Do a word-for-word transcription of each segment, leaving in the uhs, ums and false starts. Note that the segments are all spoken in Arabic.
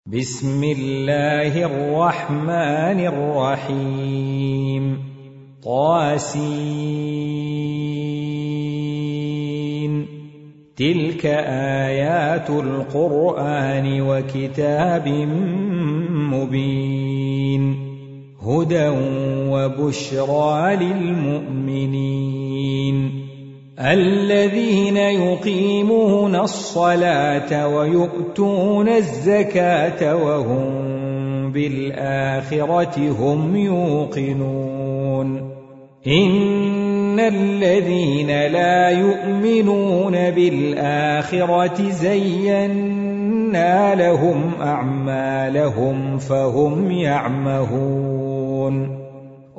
بسم الله الرحمن الرحيم طاسين تلك آيات القرآن وكتاب مبين هدى وبشرى للمؤمنين الذين يقيمون الصلاة ويؤتون الزكاة وهم بالآخرة هم يوقنون إن الذين لا يؤمنون بالآخرة زينا لهم أعمالهم فهم يعمهون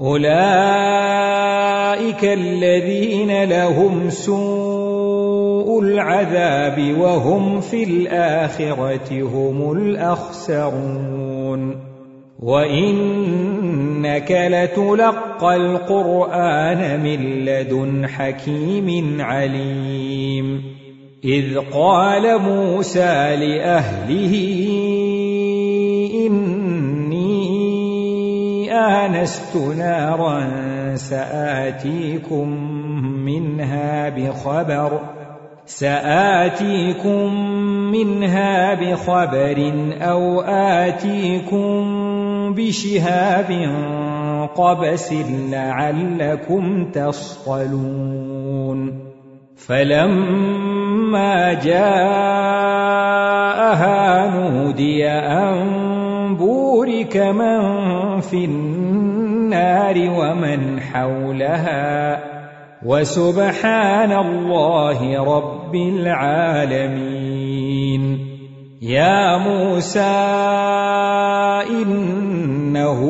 أولئك الذين لهم سوء العذاب وهم في الآخرة هم الأخسرون وإنك لتلقى القرآن من لدن حكيم عليم إذ قال موسى لأهله آنست نارا سآتيكم منها بخبر سآتيكم منها بخبر أو آتيكم بشهاب قبس لعلكم تصطلون فلما جاءها نودي أن بورك من في النار ومن حولها وسبحان الله رب العالمين يا موسى إنه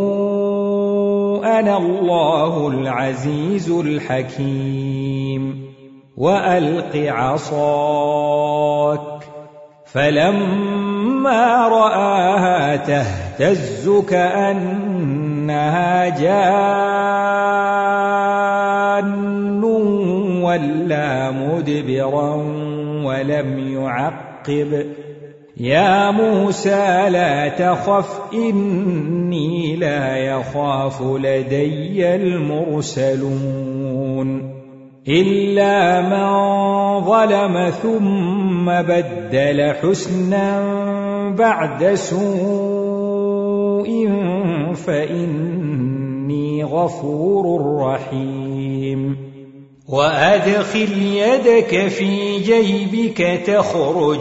أنا الله العزيز الحكيم وألق عصاك فلما رآها تهتز كأنها جان ولا مدبرا ولم يعقب يا موسى لا تخف إني لا يخاف لدي المرسلون إلا من ظلم ثم بدل حسنا بعد سوء فإني غفور رحيم وأدخل يدك في جيبك تخرج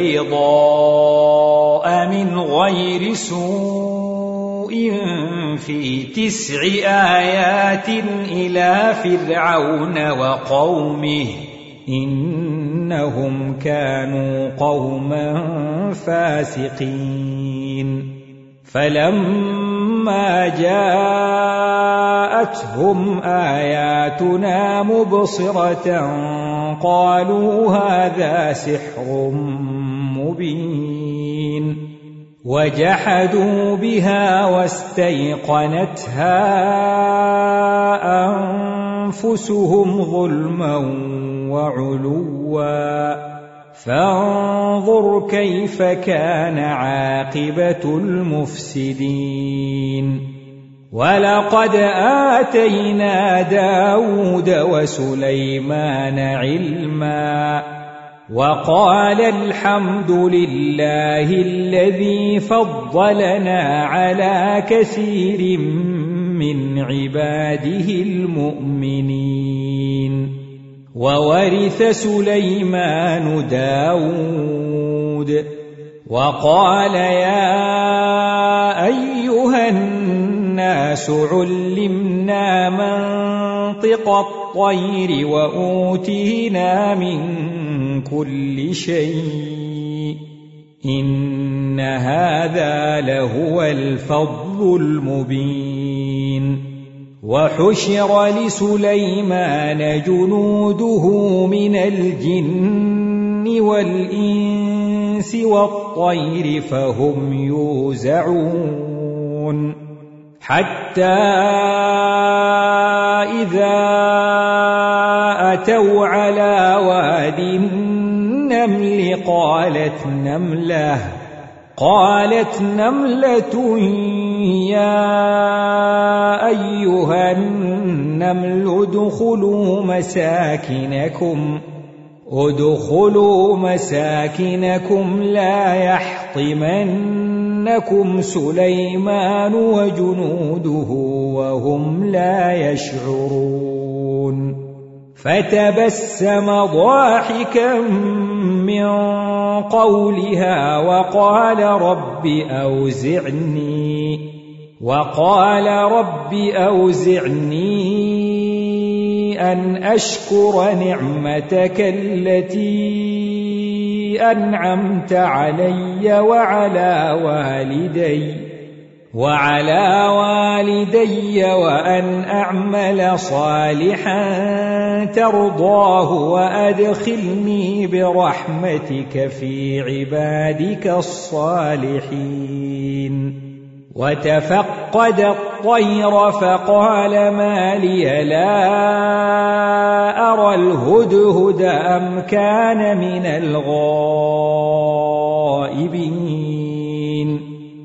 بيضاء من غير سوء في تسع آيات إلى فرعون وقومه إنهم كانوا قوما فاسقين فلما جاءتهم آياتنا مبصرة قالوا هذا سحر مبين وجحدوا بها واستيقنتها أنفسهم ظلما وعلوا فانظر كيف كان عاقبة المفسدين ولقد آتينا داود وسليمان علما وقال الحمد لله الذي فضلنا على كثير من عباده المؤمنين وورث سليمان داود وقال يا أيها الناس علمنا منطق الطير وأوتينا من كل شيء إن هذا لهو الفضل المبين وحشر لسليمان جنوده من الجن والإنس والطير فهم يوزعون حتى إذا أتوا على واد النمل قالت نملة قالت نملة يا أيها النمل ادخلوا مساكنكم ادخلوا مساكنكم لا يحطمنكم سليمان وجنوده وهم لا يشعرون فتبسم ضاحكا من قولها وقال رب أوزعني وقال رب أوزعني أن أشكر نعمتك التي أنعمت علي وعلى والدي وعلى والدي وأن أعمل صالحا ترضاه وأدخلني برحمتك في عبادك الصالحين وتفقد الطير فقال ما لي لا أرى الهدهد أم كان من الغائبين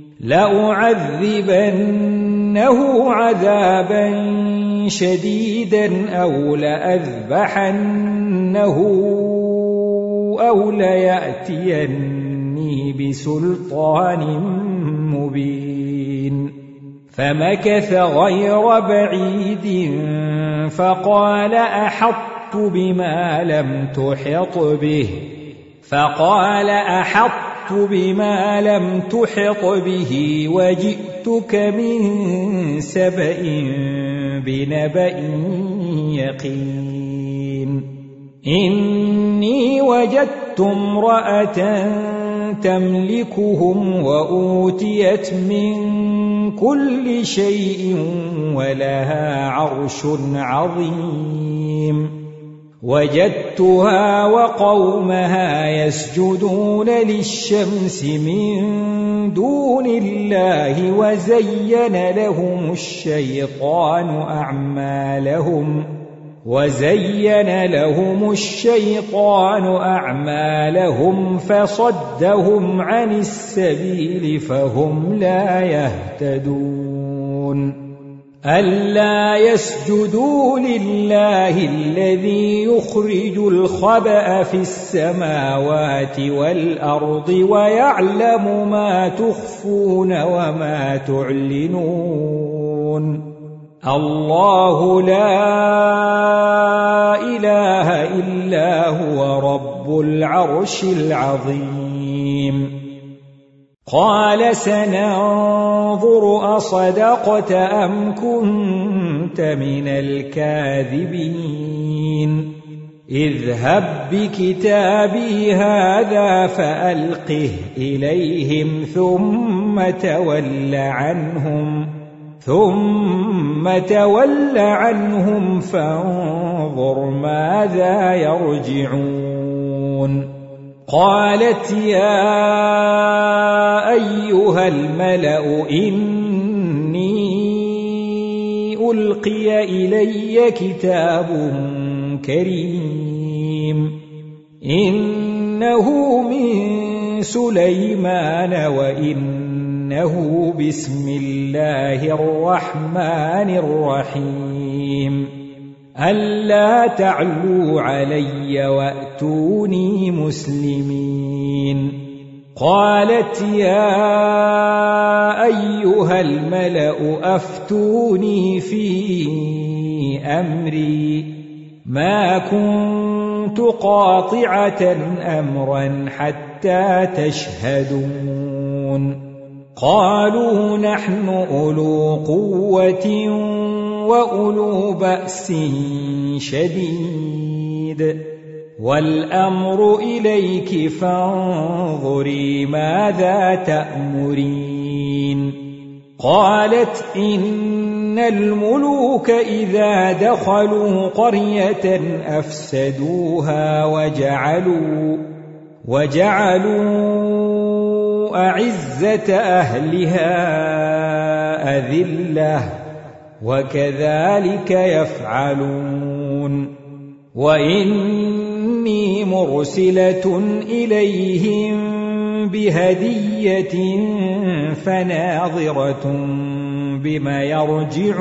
لأعذبنه عذابا شديدا أو لأذبحنه أو ليأتيني بسلطان مبين فمكث غير بعيد فقال أحطت بما لم تحط به فقال أحطت بما لم تحط به وجئتك من سبأ بنبأ يقين إني وجدت امرأة تملكهم وأوتيت من كل شيء ولها عرش عظيم وجدتها وقومها يسجدون للشمس من دون الله وزين لهم الشيطان أعمالهم وزين لهم الشيطان أعمالهم فصدهم عن السبيل فهم لا يهتدون ألا يسجدوا لله الذي يخرج الخبأ في السماوات والأرض ويعلم ما تخفون وما تعلنون الله لا إله إلا هو رب العرش العظيم قال سننظر أصدقت أم كنت من الكاذبين اذهب بكتابي هذا فألقه إليهم ثم تول عنهم ثم تول عنهم فانظر ماذا يرجعون قالت يا أيها الملأ إني ألقي إلي كتاب كريم إنه من سليمان وإنه بسم الله الرحمن الرحيم ألا تعلوا علي وأتوني مسلمين قالت يا أيها الملأ أفتوني في أمري ما كنت قاطعة أمرا حتى تشهدون قالوا نحن أولو قوة وأولو بأس شديد والأمر إليك فانظري ماذا تأمرين قالت إن الملوك إذا دخلوا قرية أفسدوها وجعلوا وجعلوا أعزة أهلها أذلة وكذلك يفعلون وإني مرسلة إليهم بهدية فناظرة بما يرجع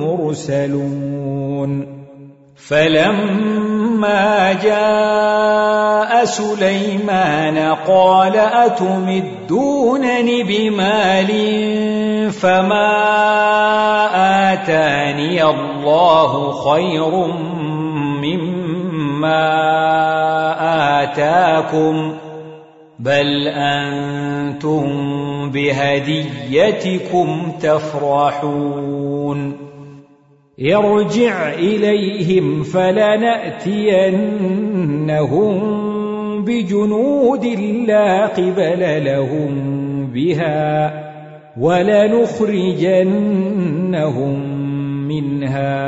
المرسلون فلما جاء سليمان قال أتمدونني بمال فما آتاني الله خير مما آتاكم بل أنتم بهديتكم تفرحون ارجع إليهم فلنأتينهم بجنود لا قبل لهم بها ولنخرجنهم منها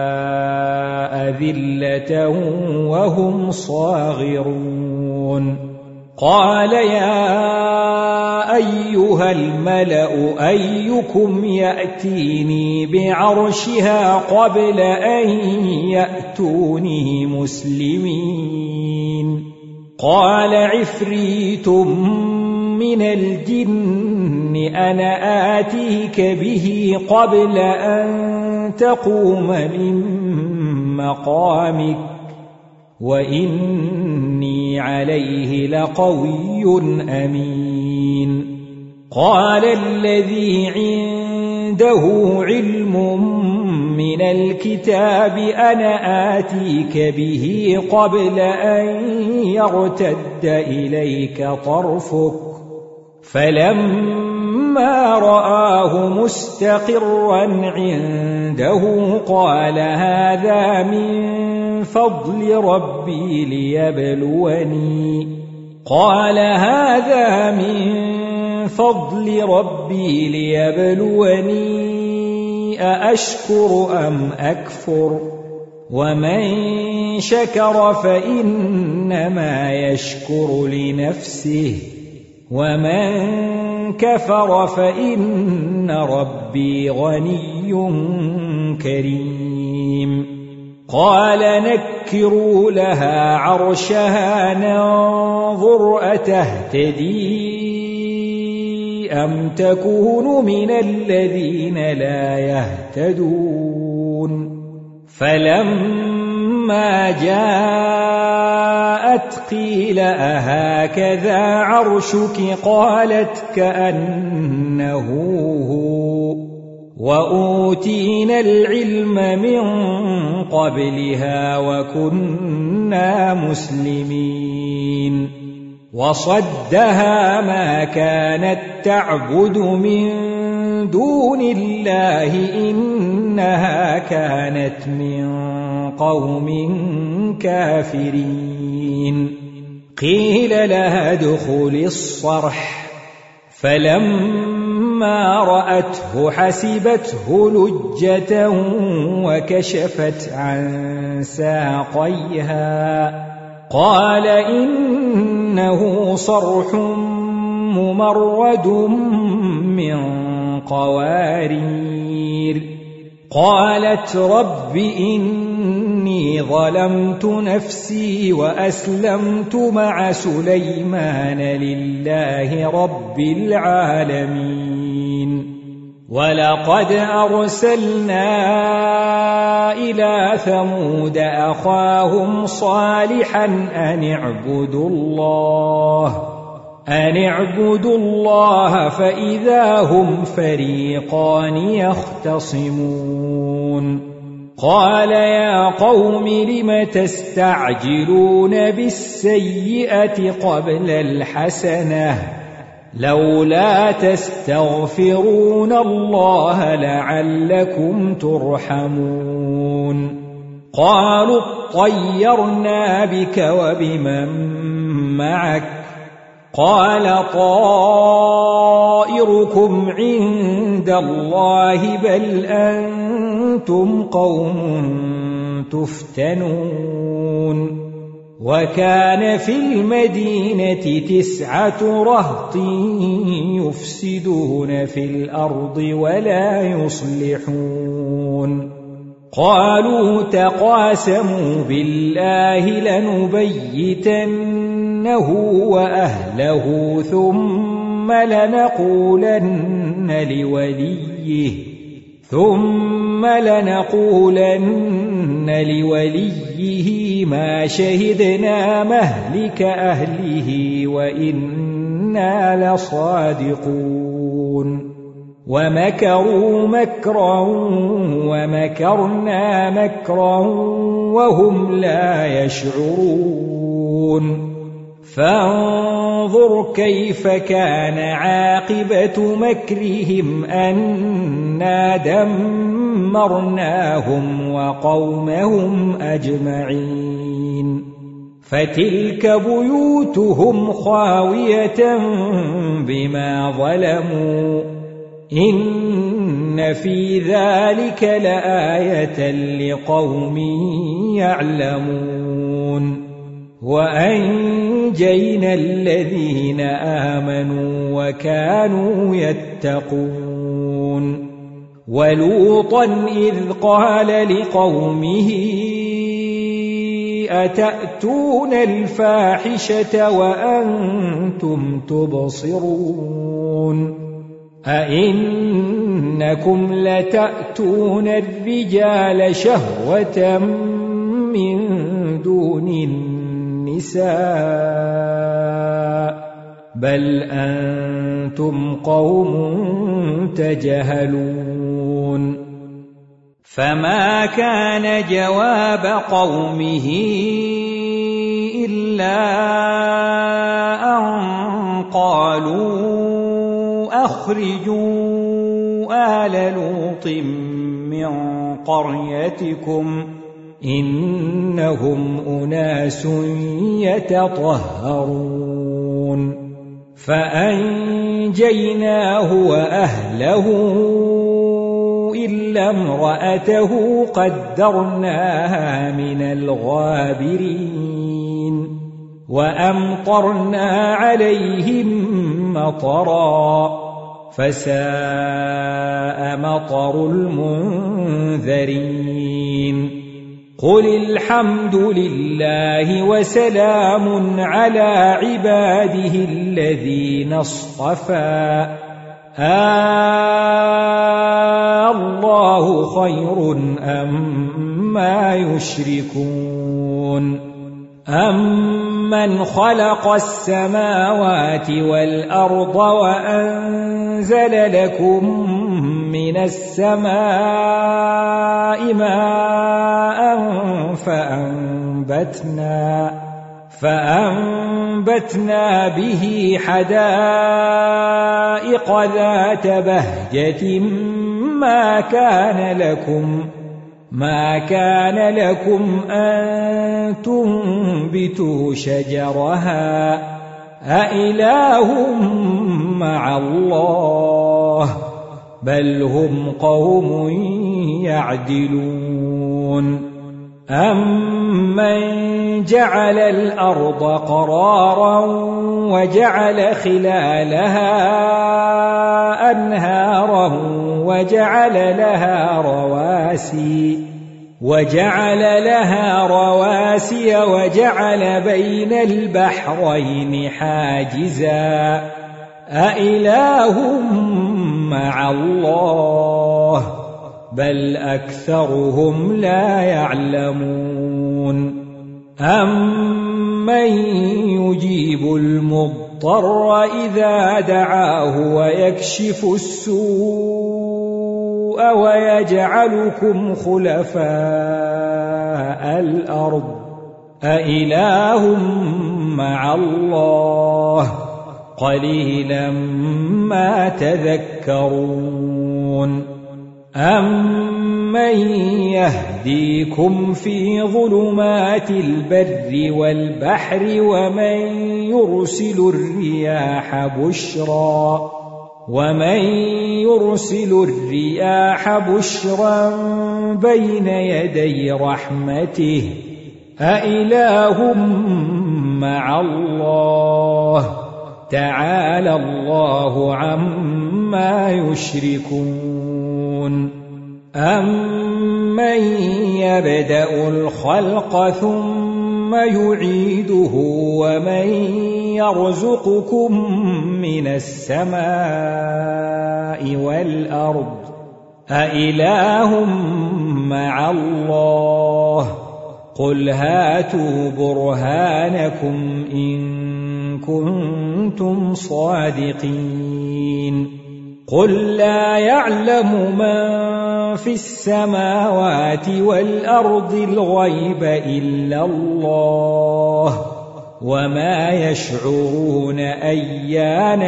أذلة وهم صاغرون قال يا أيها الملأ أيكم يأتيني بعرشها قبل أن يأتوني مسلمين قال عفريت من الجن أنا آتيك به قبل أن تقوم من مقامك وإني عليه لقوي أمين قال الذي عنده علم من الكتاب أنا آتيك به قبل أن يرتد إليك طرفك فلما رآه مستقرا عنده قال هذا من فضل ربي ليبلوني قال هذا من فضل ربي ليبلوني أأشكر أم أكفر ومن شكر فإنما يشكر لنفسه ومن كفر فإن ربي غني كريم قال نكروا لها عرشها ننظر أتهتدي أم تكون من الذين لا يهتدون فلما جاءت قيل أهكذا عرشك قالت كأنه هو وأوتينا العلم من قبلها وكنا مسلمين وصدها ما كانت تعبد من دون الله إنها كانت من قوم كافرين قيل لها ادخل الصرح فلما رأته حسبته لجة وكشفت عن ساقيها قال إنه صرح ممرد من قوارير قالت رب إني ظلمت نفسي وأسلمت مع سليمان لله رب العالمين ولقد أرسلنا إلى ثمود أخاهم صالحا أن اعبدوا الله أن اعبدوا الله فإذا هم فريقان يختصمون قال يا قوم لم تستعجلون بالسيئة قبل الحسنة لولا تستغفرون الله لعلكم ترحمون قالوا اطيرنا بك وبمن معك قال طائركم عند الله بل أنتم قوم تفتنون وكان في المدينة تسعة رهط يفسدون في الأرض ولا يصلحون قالوا تقاسموا بالله لنبيتن وأهله ثم لنقولن لوليه ثم لنقولن لوليه ما شهدنا مهلك أهله وإنا لصادقون ومكروا مكرا ومكرنا مكرا وهم لا يشعرون فانظر كيف كان عاقبة مكرهم أنا دمرناهم وقومهم أجمعين فتلك بيوتهم خاوية بما ظلموا إن في ذلك لآية لقوم يعلمون وأنجينا الذين آمنوا وكانوا يتقون ولوطا إذ قال لقومه أتأتون الفاحشة وأنتم تبصرون أئنكم لتأتون الرجال شهوة من دون النساء بل أنتم قوم تجهلون فما كان جواب قومه إلا أن قالوا أخرجوا آل لوط من قريتكم إنهم أناس يتطهرون فأنجيناه وأهله إلا امرأته قدرناها من الغابرين وأمطرنا عليهم مطرا فساء مطر المنذرين قل الحمد لله وسلام على عباده الذين اصطفى آه الله خير أما يشركون أمن خلق السماوات والأرض وأنزل لكم من السماء ماء فأنبتنا فأنبتنا به حدائق ذات بهجة ما كان لكم ما كان لكم أن تنبتوا شجرها أإله مع الله بل هم قوم يعدلون أمن جعل الأرض قرارا وجعل خلالها أنهارا وجعل لها رواسي وجعل لها رواسي وجعل بين البحرين حاجزا أإله مع الله بل أكثرهم لا يعلمون أمن يجيب المضطر إذا دعاه ويكشف السوء ويجعلكم خلفاء الأرض أإله مع الله قليلا ما تذكرون أمن يهديكم في ظلمات البر والبحر ومن يرسل الرياح بشرا ومن يرسل الرياح بشرا بين يدي رحمته أإله مع الله تعالى الله عما يشركون أمن يبدأ الخلق ثم يعيده ومن يرزقكم من السماء والأرض أإله مع الله قل هاتوا برهانكم إن كنتم صادقين قل لا يعلم من في السماوات والأرض الغيب إلا الله وما يشعرون أيان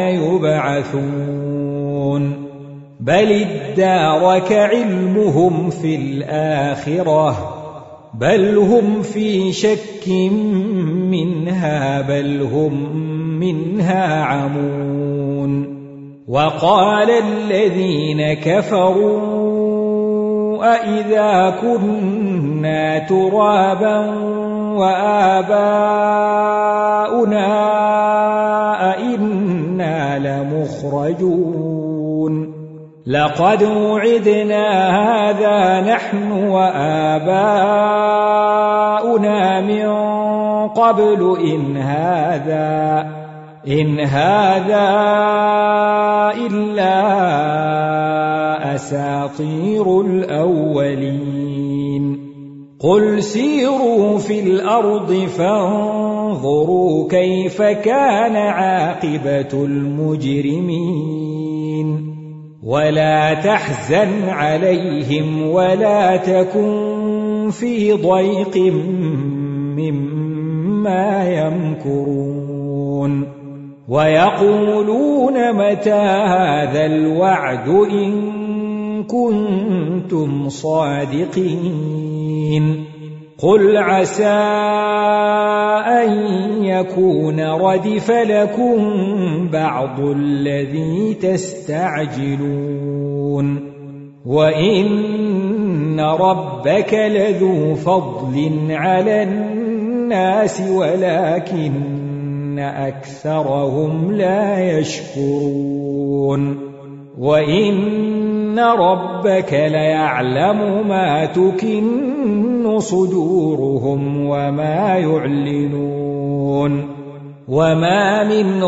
يبعثون بل ادارك علمهم في الآخرة بل هم في شك منها بل هم منها عمون وقال الذين كفروا أإذا كنا ترابا وآباؤنا أئنا لمخرجون لقد وعدنا هذا نحن وآباؤنا من قبل إن هذا إن هذا إلا أساطير الأولين قل سيروا في الأرض فانظروا كيف كان عاقبة المجرمين ولا تحزن عليهم ولا تكن في ضيق مما يمكرون ويقولون متى هذا الوعد إن كنتم صادقين قل عسى أن يكون ردف لكم بعض الذي تستعجلون وإن ربك لذو فضل على الناس ولكن أكثرهم لا يشكرون وإن ربك ليعلم ما تكن صدورهم وما يعلنون وما من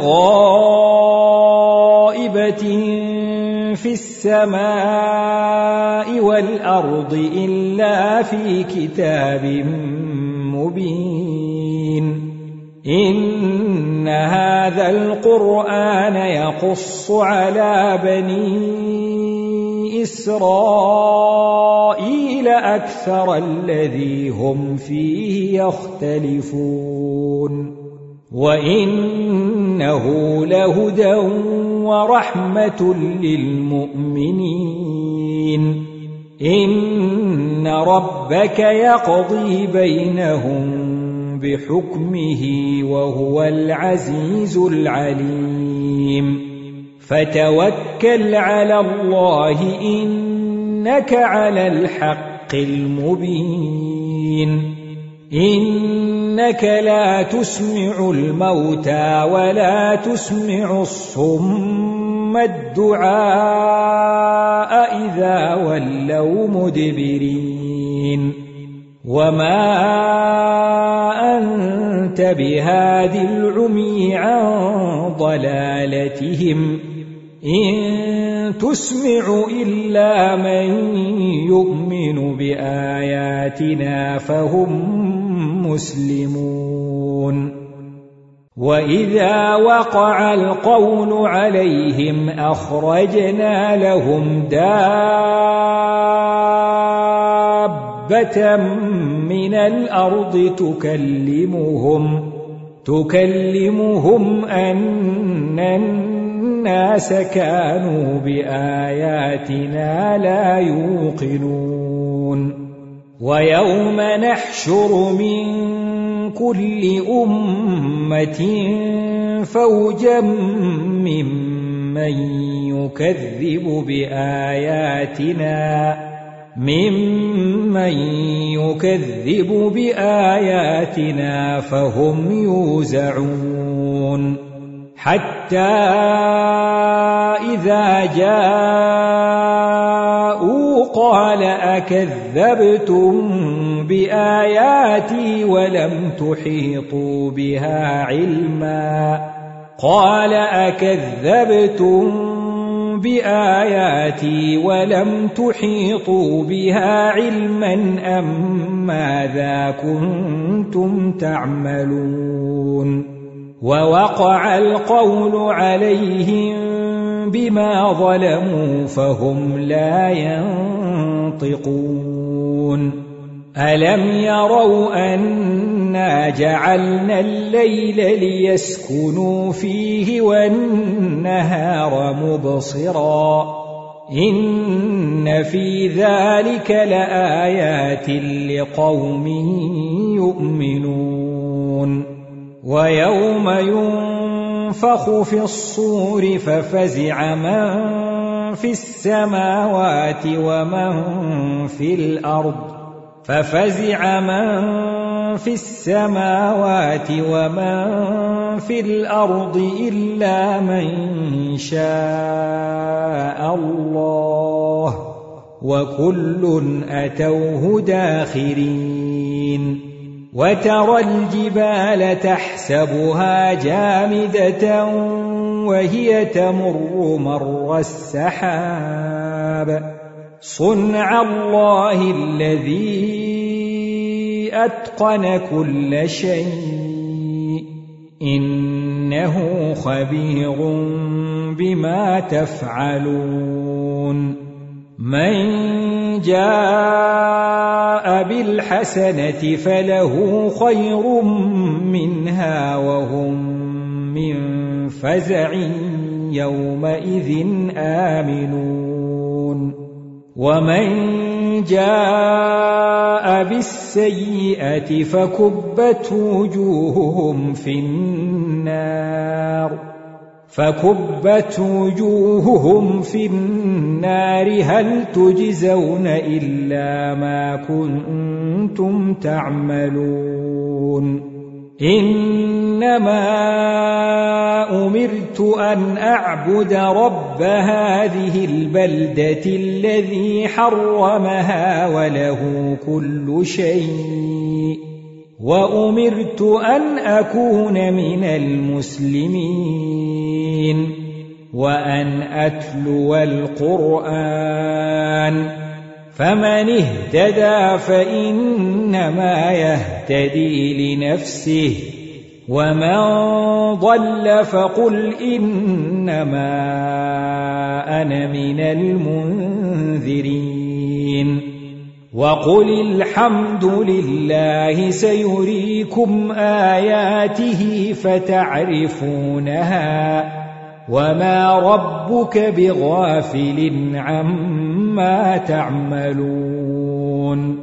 غائبة في السماء والأرض إلا في كتاب مبين إن هذا القرآن يقص على بني إسرائيل أكثر الذي هم فيه يختلفون وإنه لهدى ورحمة للمؤمنين إن ربك يقضي بينهم بحكمه وهو العزيز العليم فتوكل على الله إنك على الحق المبين إنك لا تسمع الموتى ولا تسمع الصم الدعاء إذا ولوا مدبرين وما أنت بهاد العمي عن ضلالتهم إن تسمع إلا من يؤمن بآياتنا فهم مسلمون وإذا وقع القول عليهم أخرجنا لهم دابة من الأرض تكلمهم تكلمهم أن الناس كانوا بآياتنا لا يوقنون ويوم نحشر من كل أمة فوجا ممن يكذب بآياتنا ممن يكذب بآياتنا فهم يوزعون حتى إذا جاءوا قال أكذبتم بآياتي ولم تحيطوا بها علما قال أكذبتم بآياتي ولم تحيطوا بها علما أم ماذا كنتم تعملون ووقع القول عليهم بما ظلموا فهم لا ينطقون ألم يروا أنا جعلنا الليل ليسكنوا فيه والنهار مبصرا إن في ذلك لآيات لقوم يؤمنون ويوم ينفخ في الصور ففزع من في السماوات ومن في الأرض ففزع من في السماوات ومن في الأرض إلا من شاء الله وكل أتوه داخرين وترى الجبال تحسبها جامدة وهي تمر مر السحاب صنع الله الذي أتقن كل شيء إنه خبير بما تفعلون من جاء بالحسنة فله خير منها وهم من فزع يومئذ آمنون ومن جاء بالسيئة فكبت وجوههم في النار فكبت وجوههم في النار هل تجزون إلا ما كنتم تعملون إنما أمرت أن أعبد رب هذه البلدة الذي حرمها وله كل شيء وأمرت أن أكون من المسلمين وأن أتلو القرآن فمن اهتدى فإنما يهتدي لنفسه ومن ضل فقل إنما أنا من المنذرين وقل الحمد لله سيريكم آياته فتعرفونها وما ربك بغافل عما تعملون